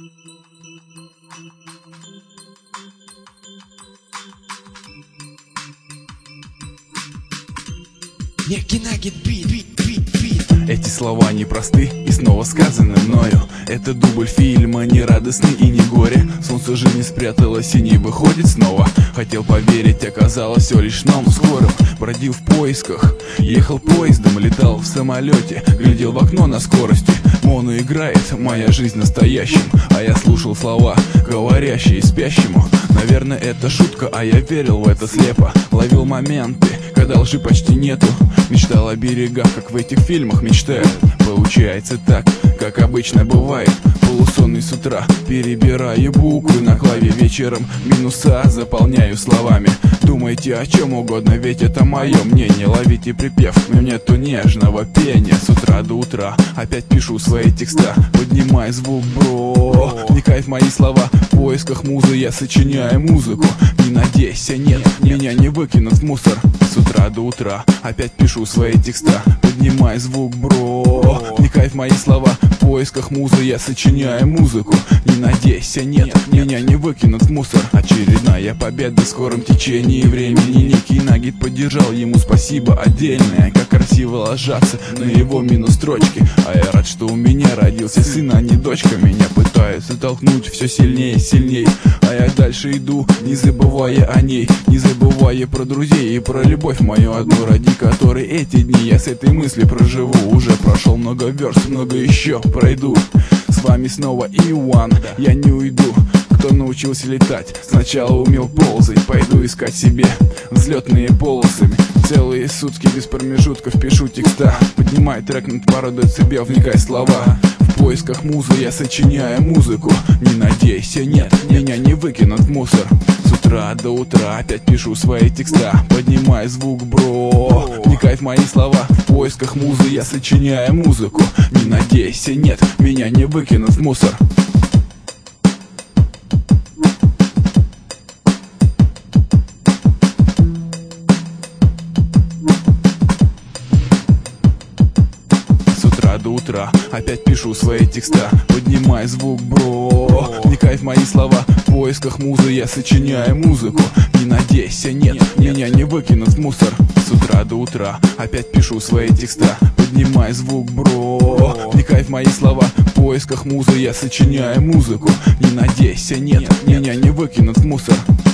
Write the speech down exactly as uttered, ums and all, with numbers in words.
Некий нагет бит, бит, бит, бит. Эти слова непросты и снова сказаны мною. Это дубль фильма, не радостный и не горе. Солнце жизни спряталось и не выходит снова. Хотел поверить, оказалось все лишь сном скорым. Бродил в поисках, ехал поездом, летал в самолете, глядел в окно на скорости. Моно играет, моя жизнь настоящим, а я слушал слова, говорящие спящему. Наверное, это шутка, а я верил в это слепо. Ловил моменты, когда лжи почти нету. Мечтал о берегах, как в этих фильмах мечтают. Получается так, как обычно бывает. Полусонный с утра, перебираю буквы на клаве. Вечером минуса заполняю словами. Думайте о чем угодно, ведь это мое мнение. Ловите припев, но нету нежного пения. С утра до утра опять пишу свои текста. Поднимай звук, бро, вникай в мои слова. В поисках музы я сочиняю музыку. Не надейся, нет, меня не выкинут в мусор. С утра до утра опять пишу свои текста. Поднимай звук, бро, вникай в мои слова. В поисках музы я сочиняю музыку. Не надейся, нет, меня не выкинут в мусор. Очередная победа в скором течении времени. Некий нагет поддержал, ему спасибо отдельное. Как красиво ложатся на его минус строчки. А я рад, что у меня родился сын, а не дочка. Меня пытаются толкнуть все сильнее и сильнее, а я дальше иду, не забывая о ней. Не забывая про друзей и про любовь мою одну, ради которой эти дни я с этой мыслью проживу. Уже прошел много верст, много еще пройду. С вами снова Иван, я не уйду. Кто научился летать, сначала умел ползать. Пойду искать себе взлетные полосы. Целые сутки без промежутков пишу текста. Поднимай трек над пару децибел, вникай в слова. В поисках музы я сочиняю музыку. Не надейся, нет, меня не выкинут в мусор. С утра до утра опять пишу свои текста. Поднимай звук, бро, вникай в мои слова. В поисках музы я сочиняю музыку. Не надейся, нет, меня не выкинут в мусор. До утра опять пишу свои текста. Поднимай звук, бро, вникай в мои слова. В поисках музы я сочиняю музыку. Не надейся, нет, меня не выкинут в мусор. С утра до утра опять пишу свои текста. Поднимай звук, бро, вникай в мои слова. В поисках музы я сочиняю музыку. Не надейся, нет, меня не выкинут в мусор.